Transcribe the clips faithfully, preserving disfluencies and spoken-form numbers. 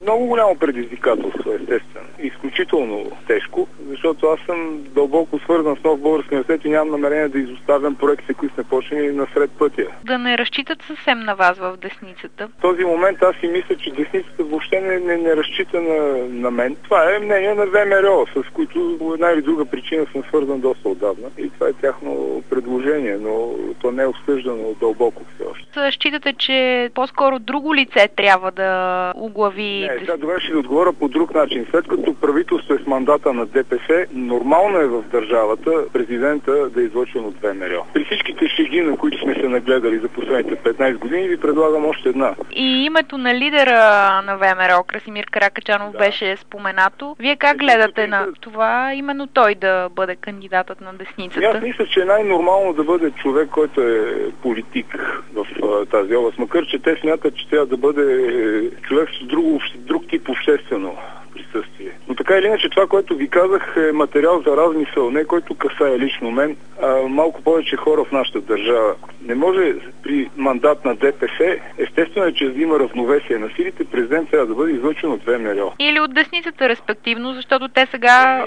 Много голямо предизвикателство, естествено. Изключително тежко, защото аз съм дълбоко свързан с Нов български университет и нямам намерение да изоставям проектите, които сме почнали насред пътя. Да не разчитат съвсем на вас в десницата? В този момент аз си мисля, че десницата въобще не, не, не разчита на, на мен. Това е мнение на ВМРО, с които по една или друга причина съм свързан доста отдавна. И това е тяхно предложение, но то не е обсъждано дълбоко все още. Считате, че по-скоро друго лице трябва да оглави... Не, сега добре ще ви отговоря по друг начин. След като правителство е с мандата на ДПС, нормално е в държавата президента да е излъчен от ВМРО. При всичките шеги, на които сме се нагледали за последните петнайсет години, ви предлагам още една. И името на лидера на ВМРО, Красимир Каракачанов, да, беше споменато. Вие как гледате на това, именно той да бъде кандидатът на десницата? Аз мисля, че е най-нормално да бъде човек, който е политик в а, тази област. Макар че те смятат, че трябва да бъде човек с друг, друг тип обществено присъствие. Но така или иначе това, което ви казах, е материал за размисъл, не който касае лично мен, а малко повече хора в нашата държава. Не може при мандат на ДПС, естествено е, че за да има равновесие на силите, президент трябва да бъде излъчен от ВМРО. Или от десницата, респективно, защото те сега...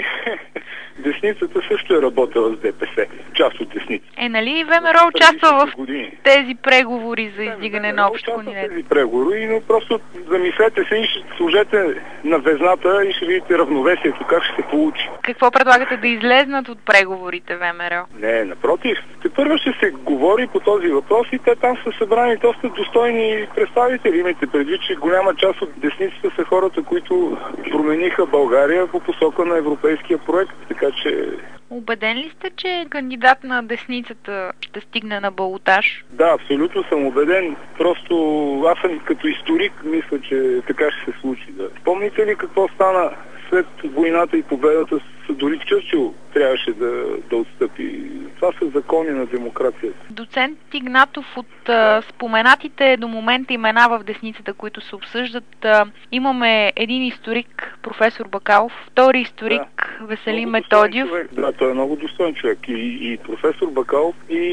Десницата също е работила с ДПС, част от десницата. Е, нали ВМРО участва в тези преговори за издигане на общ континент? Тези преговори, но просто замислете се и ще служете на везната и ще видите равновесието, как ще се получи. Какво предлагате, да излезнат от преговорите ВМРО? Не, напротив. Те първо ще се говори по този въпрос и те там са събрани доста достойни представители. Имайте предвид, че голяма част от десницата са хората, които промениха България по посока на европейския проект. Така че... Убеден ли сте, че кандидат на десницата ще стигне на балотаж? Да, абсолютно съм убеден. Просто аз съм като историк, мисля, че така ще се случи. Да. Помните ли какво стана след войната и победата? Дори Чърчил трябваше да, да отстъпи. Това са закони на демокрацията. Доцент Игнатов, от а, споменатите до момента имена в десницата, които се обсъждат, а, имаме един историк, професор Бакалов, втори историк, да, Веселин Методиев. Да, той е много достоен човек. И, и професор Бакалов,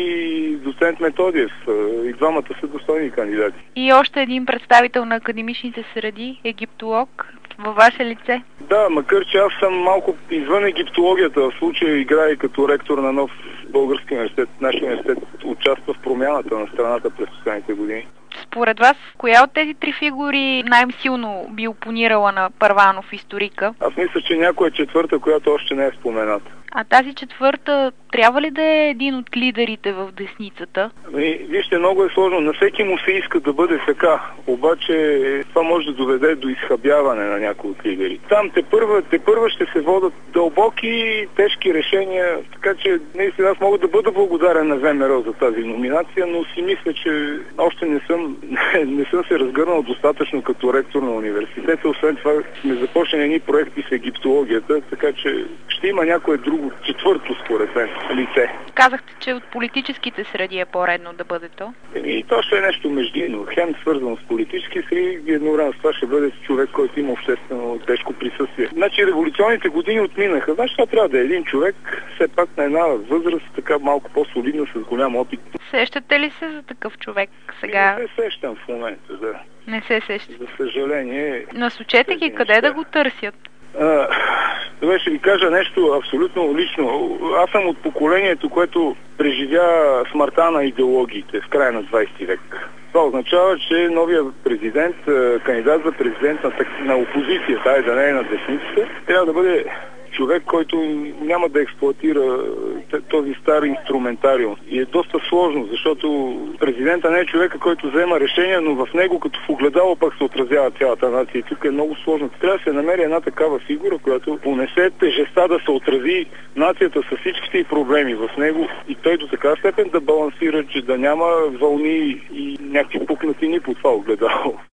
и доцент Методиев. И двамата са достойни кандидати. И още един представител на академичните среди, египтолог, във ваше лице. Да, макар че аз съм малко извън египтологията, в случая играя като ректор на Нов български университет. Нашия университет участва в промяната на страната през последните години. Според вас, коя от тези три фигури най-силно би опонирала на Първанов, историка? Аз мисля, че някоя четвърта, която още не е спомената. А тази четвърта трябва ли да е един от лидерите в десницата? И, вижте, много е сложно. На всеки му се иска да бъде така. Обаче това може да доведе до изхабяване на някои от лидери. Там те първа, те първа ще се водят дълбоки, тежки решения. Така че наистина аз мога да бъда благодарен на ВМРО за тази номинация, но си мисля, че още не съм, не съм се разгърнал достатъчно като ректор на университета. Освен това сме започнали едни проекти с египтологията, така че ще има някое друго четвърто, според мен, лице. Казахте, че от политическите среди е по-редно да бъде то? И то ще е нещо междинно. Хем свързано с политически среди, едновременно с това ще бъде човек, който има обществено тежко присъствие. Значи революционните години отминаха. Значи това трябва да е един човек, все пак на една възраст, така малко по-солидна, с голям опит. Сещате ли се за такъв човек сега? Не се сещам в момента, да. Не се сещате? За съжаление... Насочете ги, къде неща да го търсят? А, добре, ще ви кажа нещо абсолютно лично. Аз съм от поколението, което преживя смъртта на идеологиите в края на двайсети век. Това означава, че новия президент, кандидат за президент на, на опозицията, ай да не е на десницата, трябва да бъде човек, който няма да експлоатира този стар инструментариум. И е доста сложно, защото президента не е човека, който взема решения, но в него като в огледало пък се отразява цялата нация. И тук е много сложно. Трябва да се намери една такава фигура, която понесе тежестта да се отрази нацията с всичките и проблеми в него и той до така степен да балансира, че да няма вълни и някакви пукнатини по това огледало.